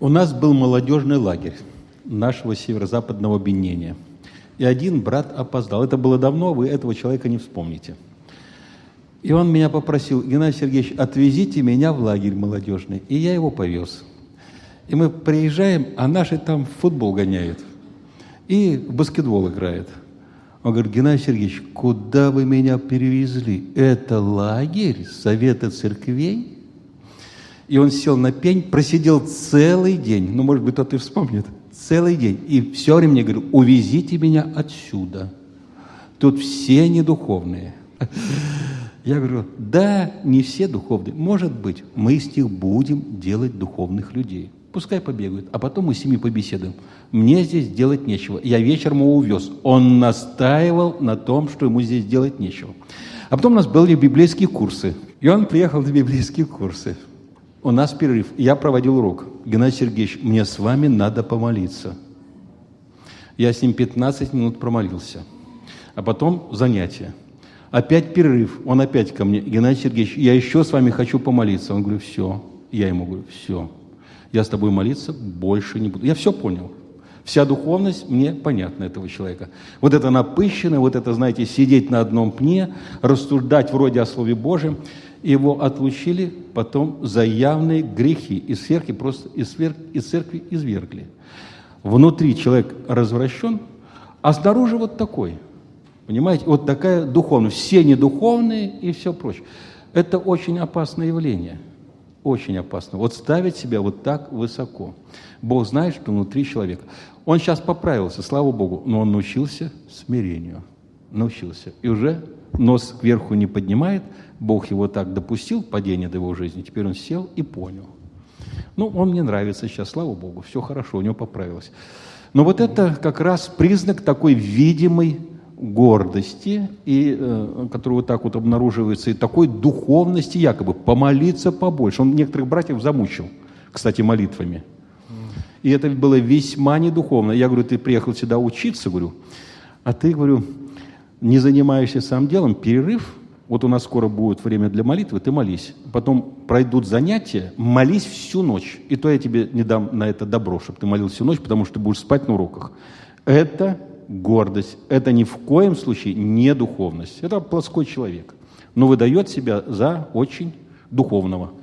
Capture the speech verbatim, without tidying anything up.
У нас был молодежный лагерь нашего северо-западного объединения. И один брат опоздал. Это было давно, вы этого человека не вспомните. И он меня попросил: Геннадий Сергеевич, отвезите меня в лагерь молодежный. И я его повез. И мы приезжаем, а наши там в футбол гоняют. И в баскетбол играют. Он говорит: Геннадий Сергеевич, куда вы меня перевезли? Это лагерь Совета церквей? И он сел на пень, просидел целый день. Ну, может быть, кто-то и вспомнит. Целый день. И все время мне говорил: увезите меня отсюда. Тут все недуховные. Я говорю: да, не все духовные. Может быть, мы из них будем делать духовных людей. Пускай побегают, а потом мы с ними побеседуем. Мне здесь делать нечего. Я вечером его увез. Он настаивал на том, что ему здесь делать нечего. А потом у нас были библейские курсы. И он приехал на библейские курсы. У нас перерыв. Я проводил урок. Геннадий Сергеевич, мне с вами надо помолиться. Я с ним пятнадцать минут промолился. А потом занятие. Опять перерыв. Он опять ко мне: Геннадий Сергеевич, я еще с вами хочу помолиться. Он говорит: все. Я ему говорю: все. Я с тобой молиться больше не буду. Я все понял. Вся духовность мне понятна этого человека. Вот это напыщенное, вот это, знаете, сидеть на одном пне, рассуждать вроде о Слове Божьем. Его отлучили потом за явные грехи. Из церкви просто из церкви, из церкви извергли. Внутри человек развращен, а снаружи вот такой. Понимаете? Вот такая духовность. Все недуховные и все прочее. Это очень опасное явление. Очень опасно. Вот ставить себя вот так высоко. Бог знает, что внутри человека. Он сейчас поправился, слава Богу, но он научился смирению. Научился. И уже нос кверху не поднимает. Бог его так допустил, падение до его жизни. Теперь он сел и понял. Ну, он мне нравится сейчас, слава Богу. Все хорошо, у него поправилось. Но вот это как раз признак такой видимой гордости, и, э, который вот так вот обнаруживается, и такой духовности якобы, помолиться побольше. Он некоторых братьев замучил, кстати, молитвами. И это было весьма недуховно. Я говорю: ты приехал сюда учиться, говорю, а ты, говорю, не занимаешься сам делом, перерыв, вот у нас скоро будет время для молитвы, ты молись. Потом пройдут занятия, молись всю ночь. И то я тебе не дам на это добро, чтобы ты молил всю ночь, потому что ты будешь спать на уроках. Это гордость. Это ни в коем случае не духовность. Это плоской человек. Но выдает себя за очень духовного.